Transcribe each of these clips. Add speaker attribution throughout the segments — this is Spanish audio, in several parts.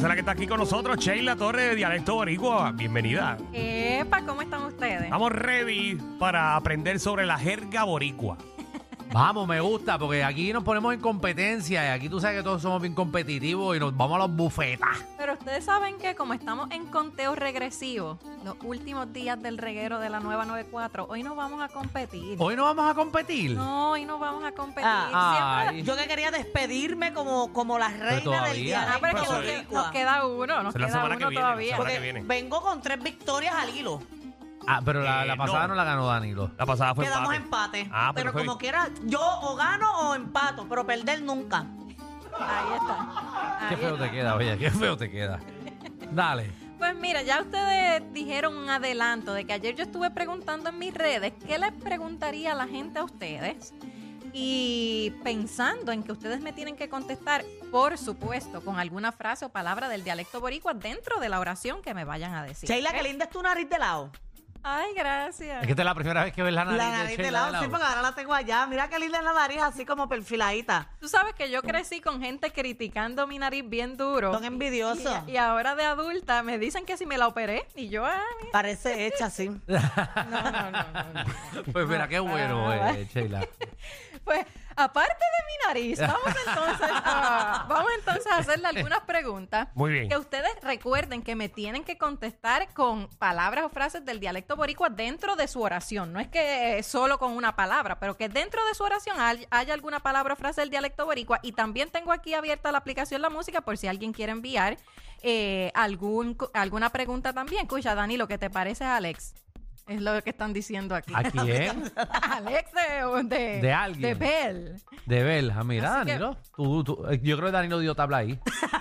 Speaker 1: Esa es la que está aquí con nosotros, Sheila Torres de Dialecto Boricua. Bienvenida.
Speaker 2: Epa, ¿cómo están ustedes?
Speaker 1: Estamos ready para aprender sobre la jerga boricua.
Speaker 3: Vamos, me gusta, porque aquí nos ponemos en competencia y aquí tú sabes que todos somos bien competitivos y nos vamos a los bufetas.
Speaker 2: Pero ustedes saben que como estamos en conteo regresivo, los últimos días del reguero de la nueva 94, hoy no vamos a competir.
Speaker 3: ¿Hoy no vamos a competir?
Speaker 2: No, hoy no vamos a competir.
Speaker 3: Ay.
Speaker 4: Yo que quería despedirme como la reina del día.
Speaker 2: Ah, pero es que
Speaker 1: Pero
Speaker 2: nos queda uno, nos
Speaker 1: Es la
Speaker 2: queda
Speaker 1: semana
Speaker 2: uno
Speaker 1: que viene,
Speaker 2: todavía.
Speaker 1: la semana
Speaker 4: Porque
Speaker 1: que viene.
Speaker 4: vengo con 3 victorias al hilo.
Speaker 3: Pero la pasada no la ganó Danilo.
Speaker 1: La pasada fue
Speaker 4: Quedamos
Speaker 1: empate.
Speaker 4: empate.
Speaker 1: Ah,
Speaker 4: pero
Speaker 1: fue-
Speaker 4: como quiera, yo o gano o empato, pero perder nunca.
Speaker 2: Ahí está.
Speaker 3: Qué
Speaker 2: Ahí
Speaker 3: feo
Speaker 2: está.
Speaker 3: te queda, oye, qué feo te queda. Dale.
Speaker 2: Pues mira, ya ustedes dijeron un adelanto de que ayer yo estuve preguntando en mis redes qué les preguntaría a la gente a ustedes. Y pensando en que ustedes me tienen que contestar, por supuesto, con alguna frase o palabra del dialecto boricua dentro de la oración que me vayan a decir.
Speaker 4: Sheila,
Speaker 2: ¿ok?
Speaker 4: qué linda es tu nariz de lado.
Speaker 2: Ay, gracias.
Speaker 3: Es que esta es la primera vez que ves la nariz,
Speaker 4: La nariz de lado, sí, porque ahora la tengo allá. Mira qué linda es la nariz, así como perfiladita.
Speaker 2: Tú sabes que yo crecí con gente criticando mi nariz bien duro.
Speaker 4: Son envidiosos.
Speaker 2: Y ahora de adulta me dicen que si me la operé. Y yo, mira.
Speaker 4: Parece hecha así.
Speaker 2: No.
Speaker 3: Pues mira, qué bueno, Sheila.
Speaker 2: Pues, aparte de mi nariz, vamos entonces a hacerle algunas preguntas.
Speaker 1: Muy bien.
Speaker 2: Que ustedes recuerden que me tienen que contestar con palabras o frases del dialecto boricua dentro de su oración. No es que solo con una palabra, pero que dentro de su oración haya alguna palabra o frase del dialecto boricua. Y también tengo aquí abierta la aplicación La Música por si alguien quiere enviar alguna pregunta también. Escucha, Dani, lo que te parece, Alex. Es lo que están diciendo aquí.
Speaker 3: ¿A quién?
Speaker 2: Alex
Speaker 3: De alguien.
Speaker 2: De Bell.
Speaker 3: De Belja, mira,
Speaker 2: Así que-
Speaker 3: Danilo. Yo creo que Danilo dio tabla ahí.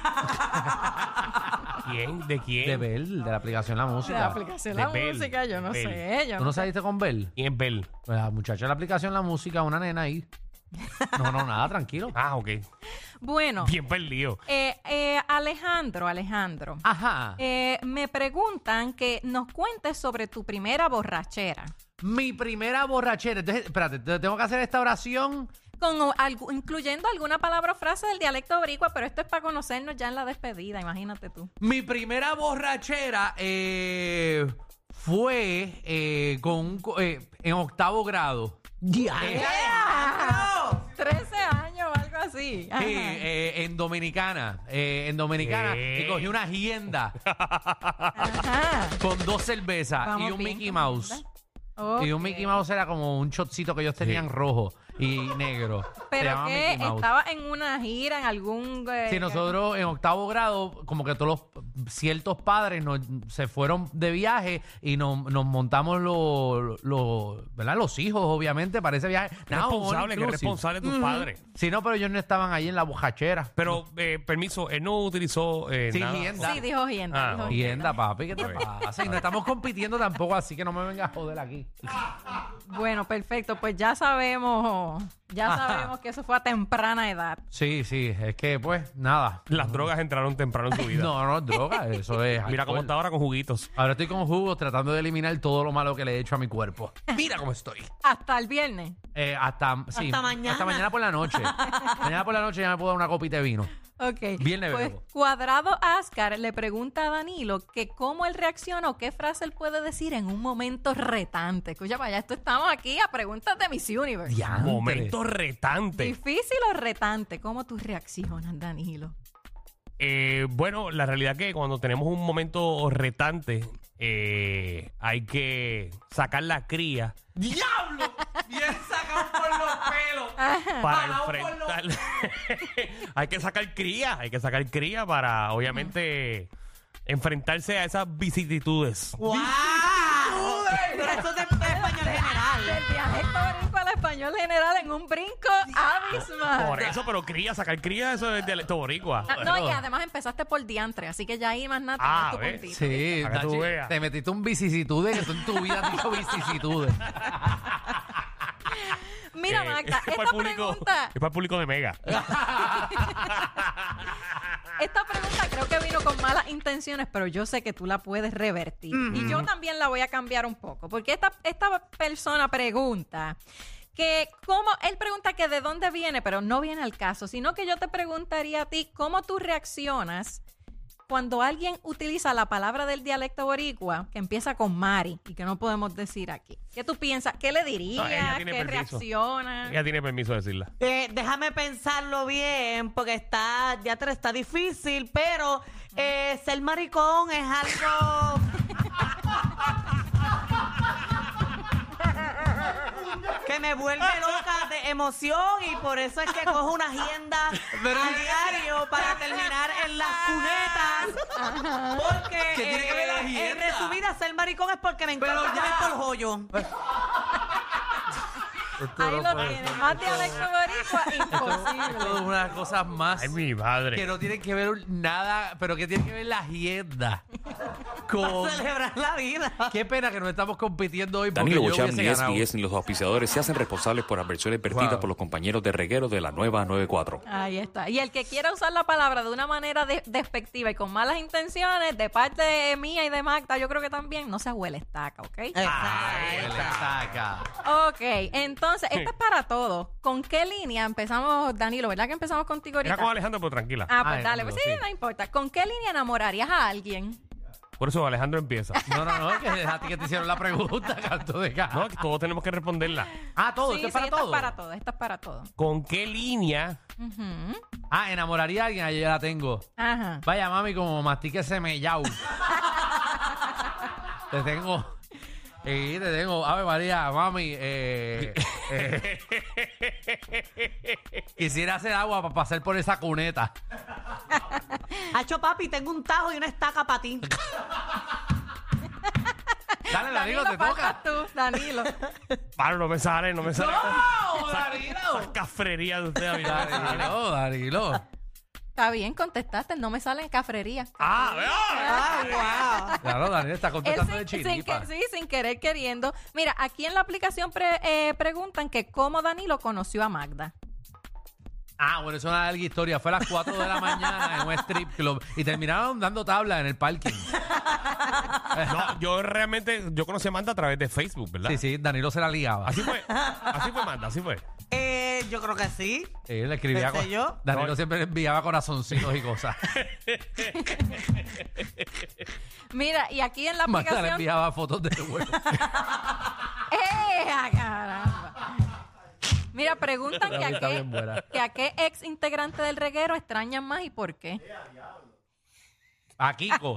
Speaker 1: ¿Quién? ¿De quién?
Speaker 3: De Bell, de la aplicación La
Speaker 2: De
Speaker 3: Música.
Speaker 2: la aplicación
Speaker 1: De
Speaker 2: La
Speaker 1: Bell.
Speaker 2: Música, yo no
Speaker 1: Bell.
Speaker 2: sé. Yo
Speaker 3: ¿Tú no saliste con Bell?
Speaker 1: ¿Quién es Bel?
Speaker 3: Pues la muchacha de la aplicación La Música, una nena ahí. No, nada, tranquilo.
Speaker 1: Ah, ok.
Speaker 2: Bueno,
Speaker 1: Bien perdido.
Speaker 2: Alejandro,
Speaker 3: Ajá.
Speaker 2: me preguntan que nos cuentes sobre tu primera borrachera.
Speaker 3: Mi primera borrachera. Entonces, espérate, tengo que hacer esta oración.
Speaker 2: Incluyendo alguna palabra o frase del dialecto boricua, pero esto es para conocernos ya en la despedida, imagínate tú.
Speaker 3: Mi primera borrachera fue en 8º grado.
Speaker 2: ¡Ah! 13 años o algo así. Ajá.
Speaker 3: Sí, en Dominicana.
Speaker 1: ¿Qué?
Speaker 3: Y cogí una agenda
Speaker 2: Ajá.
Speaker 3: con 2 cervezas
Speaker 2: Vamos
Speaker 3: y un
Speaker 2: bien,
Speaker 3: Mickey
Speaker 2: ¿cómo
Speaker 3: Mouse.
Speaker 2: anda?
Speaker 3: Y un
Speaker 2: Ok.
Speaker 3: Mickey Mouse era como un shotcito que ellos tenían rojo y negro. Se
Speaker 2: ¿Pero
Speaker 3: llamaba
Speaker 2: qué?
Speaker 3: Mickey Mouse.
Speaker 2: ¿Estaba en una gira, en algún...?
Speaker 3: Sí, nosotros en 8º grado, como que todos ciertos padres se fueron de viaje y nos montamos ¿verdad? Los hijos, obviamente, para ese viaje. Nada,
Speaker 1: Responsable, que
Speaker 3: all
Speaker 1: es
Speaker 3: inclusive.
Speaker 1: responsable de tus padres.
Speaker 3: Sí, no, pero ellos no estaban ahí en la bojachera.
Speaker 1: Pero, permiso, él no utilizó
Speaker 3: Sí,
Speaker 1: nada.
Speaker 3: hienda.
Speaker 2: Sí, dijo Hienda.
Speaker 1: Ah,
Speaker 2: dijo
Speaker 1: ok.
Speaker 3: Hienda, papi, ¿qué te
Speaker 1: Bueno.
Speaker 3: pasa? Y no estamos compitiendo tampoco, así que no me vengas a joder aquí.
Speaker 2: Bueno, perfecto. Pues ya sabemos que eso fue a temprana edad.
Speaker 3: Sí, es que pues, nada.
Speaker 1: Las drogas entraron temprano en su vida.
Speaker 3: No es droga, eso es
Speaker 1: Mira cómo
Speaker 3: alcohol.
Speaker 1: está ahora con juguitos.
Speaker 3: Ahora estoy con jugos tratando de eliminar todo lo malo que le he hecho a mi cuerpo.
Speaker 1: Mira cómo estoy.
Speaker 2: Hasta el viernes.
Speaker 3: Hasta
Speaker 4: mañana.
Speaker 3: Hasta mañana por la noche. Mañana por la noche ya me puedo dar una copita de vino.
Speaker 2: Ok.
Speaker 3: Viernes
Speaker 2: Pues
Speaker 3: bebo.
Speaker 2: Cuadrado Ascar le pregunta a Danilo que cómo él reacciona o qué frase él puede decir en un momento retante. Escucha, vaya, esto estamos aquí a preguntas de Miss Universe.
Speaker 3: Diantre.
Speaker 1: Momento retante.
Speaker 2: ¿Difícil o retante? ¿Cómo tú reaccionas, Danilo?
Speaker 1: Bueno, la realidad que cuando tenemos un momento retante, hay que sacar la cría
Speaker 3: ¡Diablo! Bien sacado por los pelos.
Speaker 1: para
Speaker 3: Jalao por
Speaker 1: enfrentar. Hay que sacar cría para, obviamente, enfrentarse a esas vicisitudes.
Speaker 4: ¡Wow! Pero eso es de español general.
Speaker 2: Del dialecto boricua al español general en un brinco abismal.
Speaker 1: Por eso, pero sacar cría, eso es dialecto boricua.
Speaker 2: Ah, no, y además empezaste por diantre, así que ya ahí más nada
Speaker 1: Ah,
Speaker 2: tienes tu
Speaker 1: ¿ves?
Speaker 2: puntito.
Speaker 3: Sí,
Speaker 1: Para que tú
Speaker 3: Tachi,
Speaker 1: veas.
Speaker 3: te metiste un vicisitudes que tú en tu vida has dicho vicisitudes.
Speaker 2: Mira, Magda,
Speaker 1: es para
Speaker 2: esta pregunta,
Speaker 1: es para el público de Mega.
Speaker 2: esta pregunta creo que vino con malas intenciones, pero yo sé que tú la puedes revertir. Y yo también la voy a cambiar un poco, porque esta persona pregunta que él pregunta que de dónde viene, pero no viene al caso, sino que yo te preguntaría a ti cómo tú reaccionas cuando alguien utiliza la palabra del dialecto boricua que empieza con Mari y que no podemos decir aquí? ¿Qué tú piensas? ¿Qué le dirías?
Speaker 1: No, ella tiene
Speaker 2: ¿Qué
Speaker 1: permiso.
Speaker 2: reacciona?
Speaker 1: Ella tiene permiso de decirla.
Speaker 4: Déjame pensarlo bien, porque está difícil, pero ser maricón es algo... que me vuelve loca de emoción y por eso es que cojo una agenda a diario para terminar en las cunetas. Porque
Speaker 3: ¿Qué tiene que ver la
Speaker 4: en
Speaker 3: agenda?
Speaker 4: resumida, ser maricón es porque me encanta ver por joyo.
Speaker 2: Ahí lo tienes. Más dialecto boricua, imposible.
Speaker 3: Todas unas cosas más
Speaker 1: Ay, mi madre.
Speaker 3: que no tienen que ver nada, pero que tienen que ver la agenda con...
Speaker 4: Celebrar la vida.
Speaker 3: Qué pena que no estamos compitiendo hoy porque
Speaker 5: Danilo
Speaker 3: yo
Speaker 5: Bocham,
Speaker 3: hubiese
Speaker 5: ni
Speaker 3: ganado.
Speaker 5: SBS ni los auspiciadores se hacen responsables por adversiones vertidas
Speaker 3: Wow.
Speaker 5: por los compañeros de reguero de la nueva 94.
Speaker 2: Ahí está. Y el que quiera usar la palabra de una manera despectiva y con malas intenciones, de parte de mía y de Magda, yo creo que también, no se huele estaca, ¿ok?
Speaker 3: Ay, le saca.
Speaker 2: Ok, entonces, esto es para todos. ¿Con qué línea empezamos, Danilo? ¿Verdad que empezamos contigo ahorita?
Speaker 1: Era con Alejandro, pero tranquila.
Speaker 2: Ah, pues
Speaker 3: Ay,
Speaker 2: dale, pues sí,
Speaker 3: Danilo, sí.
Speaker 2: no importa. ¿Con qué línea enamorarías a alguien?
Speaker 1: Por eso Alejandro empieza.
Speaker 3: No, que es a ti que te hicieron la pregunta, canto de caja.
Speaker 1: No, que todos tenemos que responderla.
Speaker 3: Ah, todo,
Speaker 2: Sí,
Speaker 3: esto es para
Speaker 2: esto
Speaker 3: todo.
Speaker 2: es para todo, esto es para todo.
Speaker 1: ¿Con qué línea?
Speaker 2: Ujú.
Speaker 3: Ah, enamoraría a alguien, ahí ya la tengo.
Speaker 2: Ajá.
Speaker 3: Vaya, mami, como mastique ese mellau. Te tengo. Sí, te tengo. Ave María, mami. Quisiera hacer agua para pasar por esa cuneta.
Speaker 4: Hacho, papi, tengo un tajo y una estaca para ti.
Speaker 3: Dale, Danilo, te
Speaker 2: faltas
Speaker 3: toca.
Speaker 2: tú, Danilo.
Speaker 1: Pablo, no me sale, no me sale.
Speaker 3: ¡No, Danilo!
Speaker 1: Esas cafrerías de usted a mí.
Speaker 3: Danilo.
Speaker 2: Está bien, contestaste. No me salen cafrerías.
Speaker 1: Ah, veo.
Speaker 4: Ah, wow.
Speaker 3: Claro, Danilo está
Speaker 2: Él
Speaker 3: contestando de
Speaker 2: sin
Speaker 3: chiripa.
Speaker 2: sin querer queriendo. Mira, aquí en la aplicación preguntan que cómo Danilo conoció a Magda.
Speaker 3: Ah, bueno, eso es una larga historia. Fue a las 4 de la mañana en un strip club y terminaron dando tabla en el parking.
Speaker 1: No, yo conocí a Amanda a través de Facebook, ¿verdad?
Speaker 3: Sí, Danilo se la ligaba.
Speaker 1: Así fue, Amanda, así fue.
Speaker 4: Yo creo que sí.
Speaker 3: Él le escribía
Speaker 4: ¿Qué sé yo?
Speaker 3: Danilo
Speaker 1: No.
Speaker 3: siempre le enviaba corazoncitos y cosas.
Speaker 2: Mira, y aquí en la
Speaker 3: Magda le
Speaker 2: aplicación...
Speaker 3: enviaba fotos de huevo.
Speaker 2: Caramba! Mira, preguntan
Speaker 3: La está bien buena.
Speaker 2: que a qué ex integrante del reguero extrañan más y por qué.
Speaker 3: A Kiko.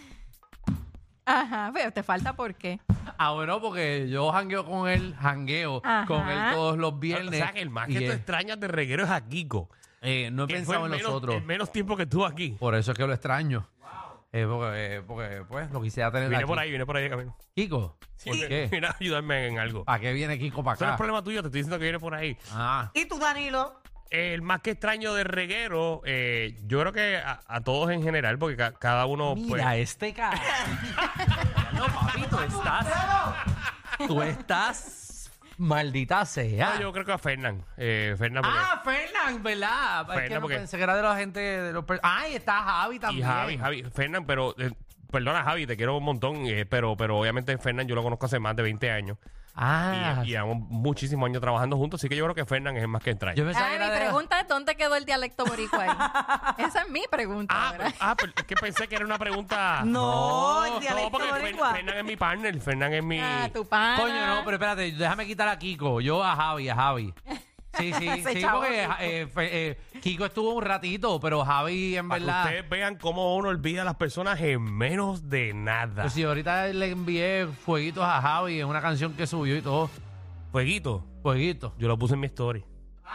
Speaker 2: Ajá, pero te falta por qué.
Speaker 3: Ah, bueno, porque yo jangueo con él
Speaker 2: Ajá.
Speaker 3: con él todos los
Speaker 1: O
Speaker 3: viernes.
Speaker 1: sea, que el más
Speaker 3: y,
Speaker 1: que tú extrañas de reguero es a Kiko.
Speaker 3: no he
Speaker 1: Que
Speaker 3: pensado
Speaker 1: fue
Speaker 3: en
Speaker 1: el
Speaker 3: los otros.
Speaker 1: el menos tiempo que estuvo aquí.
Speaker 3: Por eso es que lo extraño. Porque, pues, lo quisiera tener
Speaker 1: Viene
Speaker 3: aquí.
Speaker 1: por ahí de camino.
Speaker 3: Kiko, ¿por qué?
Speaker 1: Viene a ayudarme en algo.
Speaker 3: ¿Para qué viene Kiko para
Speaker 1: Eso no es
Speaker 3: acá?
Speaker 1: problema tuyo, te estoy diciendo que viene por ahí.
Speaker 3: Ah,
Speaker 4: ¿Y tú, Danilo?
Speaker 1: El más que extraño de reguero, yo creo que a todos en general, porque cada uno,
Speaker 3: mira
Speaker 1: pues,
Speaker 3: este cara. No, papi, tú estás maldita sea.
Speaker 1: no, yo creo que a Fernán. Fernán, porque-
Speaker 3: Ah, Fernan, ¿verdad? Es que
Speaker 1: Fernan,
Speaker 3: no
Speaker 1: porque-
Speaker 3: pensé que era de la gente de los... Ay, está Javi
Speaker 1: y
Speaker 3: también.
Speaker 1: Javi, Fernán, pero, perdona Javi, te quiero un montón, pero obviamente Fernán yo lo conozco hace más de 20 años.
Speaker 3: Ah,
Speaker 1: Y llevamos muchísimos años trabajando juntos, así que yo creo que Fernán es el más que extraño.
Speaker 3: yo pensaba
Speaker 2: Ah,
Speaker 3: que
Speaker 2: mi
Speaker 3: era de la-
Speaker 2: pregunta es ¿dónde quedó el dialecto boricua ahí? Esa es mi pregunta, ¿verdad?
Speaker 1: Pero es que pensé que era una pregunta.
Speaker 4: No, el
Speaker 1: No,
Speaker 4: dialecto
Speaker 1: porque
Speaker 4: boricua.
Speaker 1: Fernán es mi partner, Fernán es mi...
Speaker 2: Ah, tu pana.
Speaker 3: Coño, no, pero espérate, déjame quitar a Kiko. Yo a Javi. Sí,
Speaker 2: Ese
Speaker 3: sí,
Speaker 2: chavo
Speaker 3: porque Kiko estuvo un ratito, pero Javi en
Speaker 1: Para que
Speaker 3: verdad...
Speaker 1: ustedes vean cómo uno olvida a las personas en menos de nada.
Speaker 3: Pues si ahorita le envié fueguitos a Javi en una canción que subió y todo.
Speaker 1: Fueguito,
Speaker 3: Fueguitos.
Speaker 1: yo lo puse en mi story.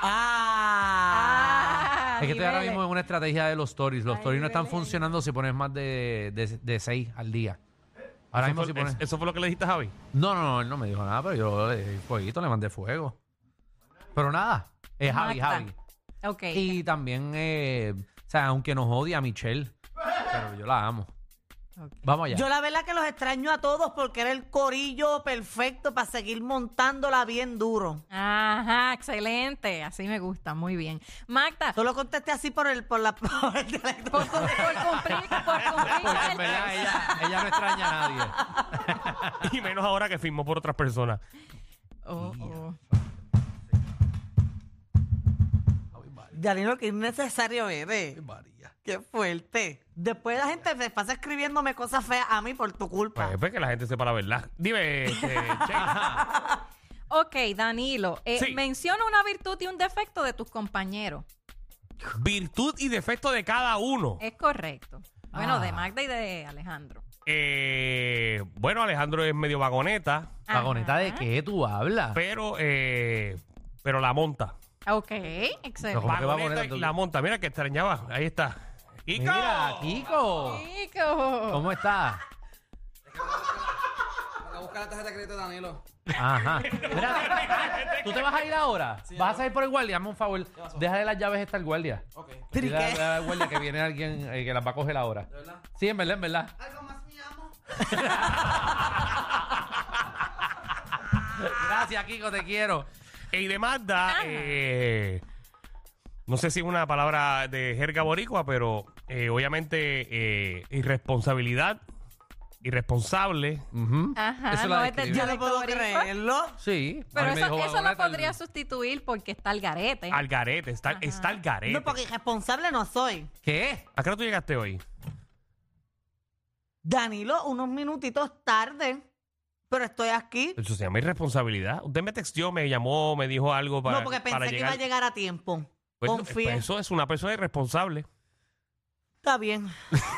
Speaker 4: Ah.
Speaker 3: Es que estoy ahora
Speaker 2: niveles.
Speaker 3: mismo en una estrategia de los stories. Los
Speaker 2: Ay,
Speaker 3: stories no están
Speaker 2: niveles.
Speaker 3: funcionando si pones más de 6 al día. Ahora
Speaker 1: ¿Eso
Speaker 3: mismo
Speaker 1: fue,
Speaker 3: si pones...
Speaker 1: ¿Eso fue lo que le dijiste a Javi?
Speaker 3: No, él no me dijo nada, pero yo le di fueguito, le mandé fuego. Pero nada, es Javi.
Speaker 2: Magda. Ok.
Speaker 3: Y también, o sea, aunque nos odia a Michelle, pero yo la amo.
Speaker 2: Ok.
Speaker 3: Vamos allá.
Speaker 4: Yo la verdad que los extraño a todos porque era el corillo perfecto para seguir montándola bien duro.
Speaker 2: Ajá, excelente. Así me gusta, muy bien. Magda,
Speaker 4: Solo contesté así por el dialecto.
Speaker 2: por cumplir
Speaker 3: Porque en verdad ella no extraña a nadie.
Speaker 1: Y menos ahora que firmó por otras personas.
Speaker 4: Danilo, qué innecesario eres.
Speaker 3: María.
Speaker 4: Qué fuerte. Después la gente se pasa escribiéndome cosas feas a mí por tu culpa.
Speaker 1: Pues que la gente sepa la verdad. Dime, Sheila.
Speaker 2: Ok, Danilo,
Speaker 1: Sí.
Speaker 2: menciona una virtud y un defecto de tus compañeros.
Speaker 1: Virtud y defecto de cada uno.
Speaker 2: Es correcto. Bueno, de
Speaker 3: Ah.
Speaker 2: Magda y de Alejandro.
Speaker 1: Bueno, Alejandro es medio vagoneta,
Speaker 3: ¿Vagoneta de
Speaker 2: Ajá.
Speaker 3: qué tú hablas?
Speaker 2: Pues,
Speaker 1: pero la monta.
Speaker 2: Ok, excelente.
Speaker 3: ¿Cómo que
Speaker 1: Vagoneta
Speaker 3: vagoneta?
Speaker 1: y la monta. Mira que extrañaba. Ahí está. ¡Kiko!
Speaker 3: Mira, Kiko.
Speaker 2: Chico.
Speaker 3: ¿Cómo estás?
Speaker 6: A buscar la tarjeta de crédito de Danilo.
Speaker 3: Ajá. Mira, ¿tú te vas a ir ahora? ¿Vas a salir por el guardia? Hazme un favor. Déjale las llaves esta al guardia.
Speaker 6: Ok.
Speaker 4: ¿Pero y
Speaker 3: Dile
Speaker 4: qué?
Speaker 3: al guardia que viene alguien que las va a coger ahora.
Speaker 6: ¿De verdad?
Speaker 3: Sí, en verdad, en verdad.
Speaker 6: Algo más, mi amo.
Speaker 3: Gracias, Kiko, te quiero.
Speaker 1: Y de Magda, no sé si es una palabra de jerga boricua, pero obviamente irresponsabilidad, irresponsable.
Speaker 3: Ujú.
Speaker 2: Ajá,
Speaker 3: Eso la
Speaker 2: no es del
Speaker 3: describe.
Speaker 4: Yo no
Speaker 2: dialecto
Speaker 4: puedo
Speaker 2: boricua.
Speaker 4: creerlo.
Speaker 3: Sí.
Speaker 2: Pero
Speaker 3: A mí me
Speaker 2: eso
Speaker 3: dijo
Speaker 2: lo
Speaker 3: vagoneta el-
Speaker 2: podría sustituir porque está el garete.
Speaker 1: Al garete, está al garete.
Speaker 4: No, porque irresponsable no soy.
Speaker 3: ¿Qué?
Speaker 1: ¿A qué hora tú llegaste hoy?
Speaker 4: Danilo, unos minutitos tarde, pero estoy aquí.
Speaker 1: Eso se llama irresponsabilidad. Usted me texteó, me llamó, me dijo algo para
Speaker 4: No, porque
Speaker 1: para
Speaker 4: pensé que iba a llegar a tiempo.
Speaker 1: Pues,
Speaker 4: Confié.
Speaker 1: pues eso es una persona irresponsable.
Speaker 4: Está bien.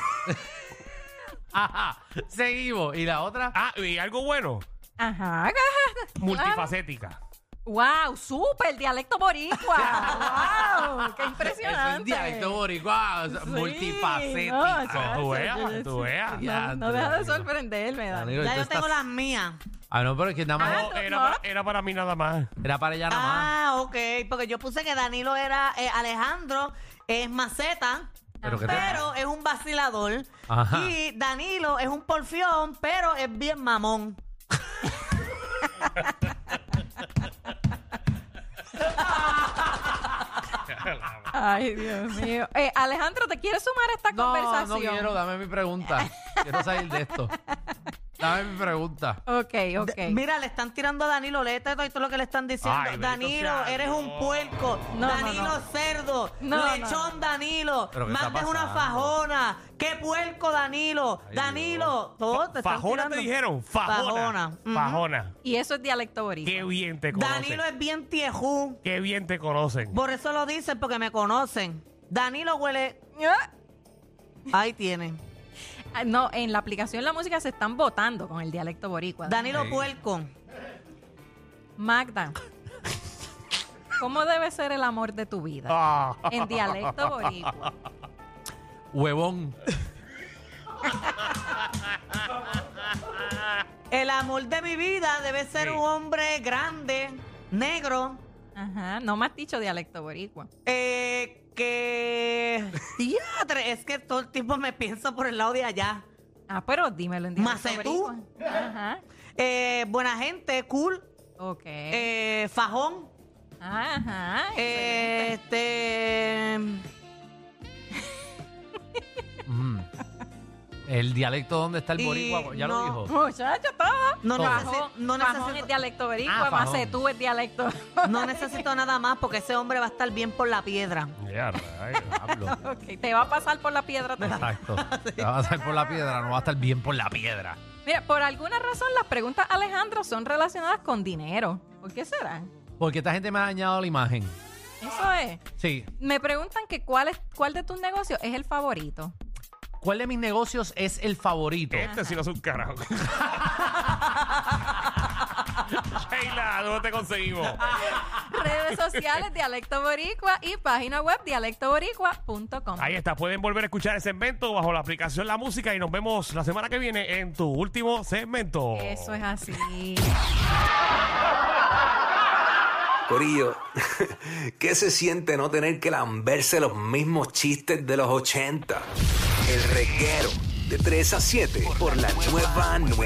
Speaker 3: Ajá. Seguimos. ¿Y la otra?
Speaker 1: Ah, y algo bueno,
Speaker 2: Ajá.
Speaker 1: multifacética.
Speaker 2: Wow, súper dialecto boricua. Wow, qué
Speaker 3: Eso
Speaker 2: impresionante.
Speaker 3: es dialecto boricua,
Speaker 2: Sí,
Speaker 3: multifacético.
Speaker 2: no, chacho,
Speaker 1: Tú veas,
Speaker 2: yo-
Speaker 1: tú veas.
Speaker 2: No deja de sorprenderme, Dani.
Speaker 3: Danilo,
Speaker 4: Ya
Speaker 3: tú
Speaker 4: yo tengo
Speaker 3: estás-
Speaker 4: las mías.
Speaker 3: Ah, no, pero es que nada más
Speaker 1: No, era para mí nada más.
Speaker 3: era para ella nada más.
Speaker 4: Ah, ok. Porque yo puse que Danilo era Alejandro, es maceta,
Speaker 3: Pero que te-
Speaker 4: pero es un vacilador.
Speaker 3: Ajá.
Speaker 4: Y Danilo es un porfión, pero es bien mamón.
Speaker 2: Ay, Dios mío. Alejandro, ¿te quieres sumar a esta
Speaker 3: No,
Speaker 2: conversación?
Speaker 3: no quiero, dame mi pregunta. Quiero salir de esto. Dame mi pregunta.
Speaker 2: Ok, ok.
Speaker 4: Mira, le están tirando a Danilo, léete todo lo que le están diciendo.
Speaker 1: Ay, bendito
Speaker 4: Danilo,
Speaker 1: sea
Speaker 4: eres un
Speaker 1: Dios.
Speaker 4: puerco.
Speaker 2: No,
Speaker 4: Danilo,
Speaker 2: no, no.
Speaker 4: cerdo.
Speaker 2: No,
Speaker 4: Lechón, Danilo.
Speaker 3: ¿Pero qué está
Speaker 4: Mandes una
Speaker 3: pasando?
Speaker 4: fajona. ¡Qué puerco, Danilo!
Speaker 3: Ay,
Speaker 4: Danilo, todo te están
Speaker 1: Fajona
Speaker 4: tirando.
Speaker 1: te dijeron, fajona.
Speaker 4: Fajona. Ujú.
Speaker 1: Fajona.
Speaker 2: Y eso es dialecto boricua.
Speaker 1: Qué bien te conocen.
Speaker 4: Danilo es bien tiejú.
Speaker 1: Qué bien te conocen.
Speaker 4: Por eso lo dicen, porque me conocen. Danilo huele.
Speaker 2: Ah,
Speaker 4: Ahí tienen.
Speaker 2: no, en la aplicación La Música se están votando con el dialecto boricua.
Speaker 4: Danilo
Speaker 3: Sí.
Speaker 4: puerco.
Speaker 2: Magda, ¿cómo debe ser el amor de tu vida?
Speaker 1: Ah.
Speaker 2: En dialecto boricua.
Speaker 3: Huevón.
Speaker 4: El amor de mi vida debe ser
Speaker 1: Sí.
Speaker 4: un hombre grande, negro,
Speaker 2: Ajá, no me has dicho dialecto boricua.
Speaker 4: que... Diatre, es que todo el tiempo me pienso por el lado de allá.
Speaker 2: Ah, pero dímelo en dialecto
Speaker 4: Macetú.
Speaker 2: boricua. Ajá,
Speaker 4: Buena gente, cool,
Speaker 2: ok.
Speaker 4: fajón,
Speaker 2: Ajá, excelente.
Speaker 3: Mm. El dialecto donde está el
Speaker 4: Y
Speaker 3: boricua, ya
Speaker 4: no.
Speaker 3: lo dijo.
Speaker 2: Muchacho, todo.
Speaker 4: No,
Speaker 3: Todo.
Speaker 4: no
Speaker 2: Fajón es
Speaker 4: necesito,
Speaker 2: dialecto boricua,
Speaker 3: Ah, fajón.
Speaker 2: macetú es dialecto.
Speaker 4: no necesito nada más porque ese hombre va a estar bien por la piedra.
Speaker 1: Ya, rayos.
Speaker 3: Hablo.
Speaker 2: Ok, te va a pasar por la piedra también.
Speaker 3: Exacto. Te va a pasar por la piedra, no va a estar bien por la piedra.
Speaker 2: Mira, por alguna razón las preguntas, Alejandro, son relacionadas con dinero. ¿Por qué será?
Speaker 3: Porque esta gente me ha dañado la imagen.
Speaker 2: Eso es.
Speaker 3: Sí.
Speaker 2: Me preguntan que cuál de tus negocios es el favorito.
Speaker 3: ¿Cuál de mis negocios es el favorito?
Speaker 1: Este sí no es un carajo. Sheila, ¿dónde te conseguimos?
Speaker 2: Redes sociales, Dialecto Boricua y página web dialectoboricua.com.
Speaker 1: Ahí está, pueden volver a escuchar el segmento bajo la aplicación La Música y nos vemos la semana que viene en tu último segmento.
Speaker 2: Eso es así.
Speaker 7: Corillo, ¿qué se siente no tener que lamberse los mismos chistes de los 80? El reguero de 3 a 7 por la nueva